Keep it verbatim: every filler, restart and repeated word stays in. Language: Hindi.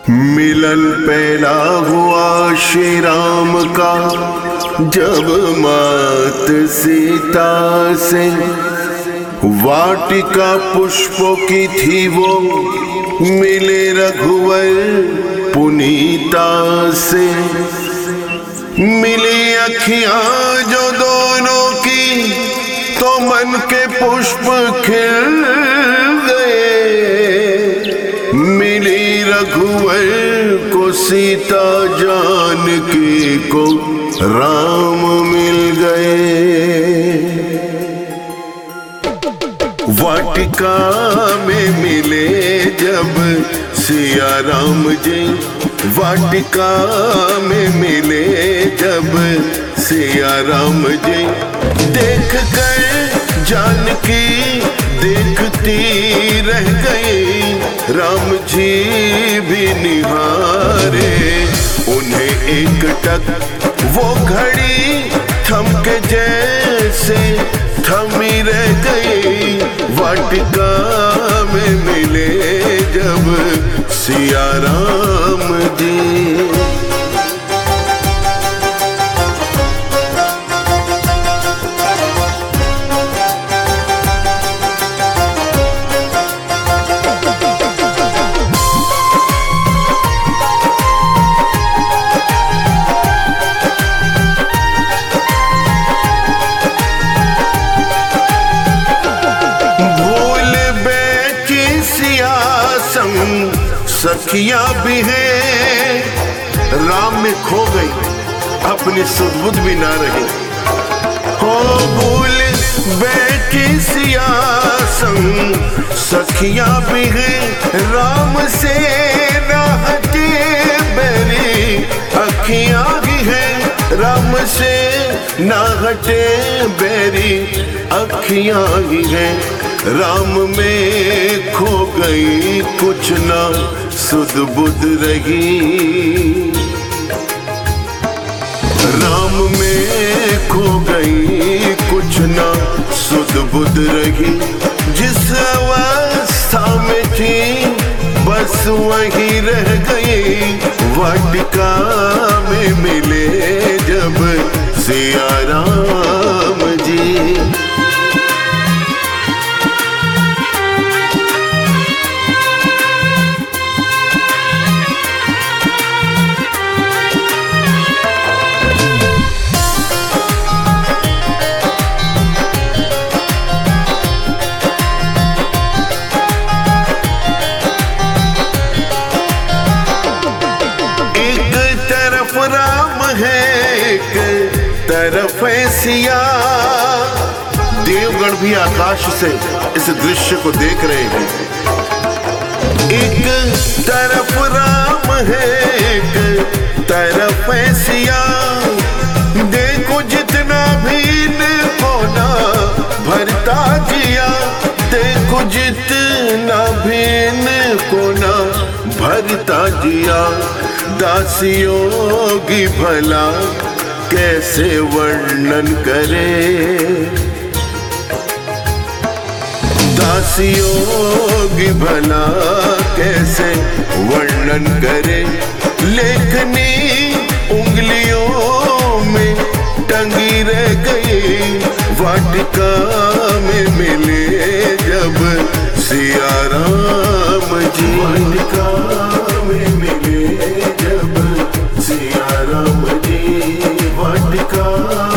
मिलन पहला हुआ श्री राम का जब मात सीता से, वाटिका पुष्पों की थी वो, मिले रघुवर पुनीता से। मिली अखियां जो दोनों की तो मन के पुष्प खिल गए। मिली रघुवर को सीता, जानकी को राम मिल गए। वाटिका में मिले जब सिया राम जी, वाटिका में मिले जब सिया राम जी। देख कर जानकी देखती रह गई, राम जी भी निहारे उन्हें एक टक। वो घड़ी थम के जैसे थमी रह गई, वाटिका में मिले जब सिया राम जी। सखियां भी हैं, राम में खो गई, अपनी सुध-बुध भी ना रही। हो भूल बैठी सिया संग, सखियां भी हैं, राम से ना हटे बैरी। अखियां भी हैं, राम से ना हटे बैरी। अखियां ही हैं, राम में खो गई, कुछ ना सुध बुध रही। राम में खो गई, कुछ ना सुध बुध रही। जिस अवस्था में थी बस वही रह गई, वाटिका में मिले जब सिया राम जी। तरफ सिया, देवगण भी आकाश से इस दृश्य को देख रहे हैं। एक तरफ राम है, एक तरफ सिया। देखो जितना भी कोना भरता जिया, देखो जितना भी कोना भरता जिया। दासियों की भला कैसे वर्णन करे, दासियों की भला कैसे वर्णन करे। लेखनी उंगलियों में टंगी रह गई, वाटिका में मिले जब सिया राम जी। वाटिका में मिले जब सिया राम जी, वाटिका